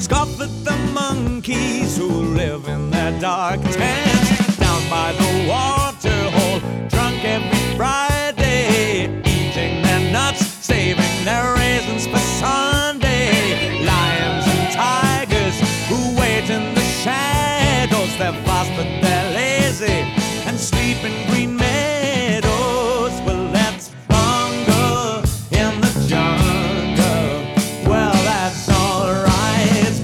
Scoff at the monkeys who live in that dark town.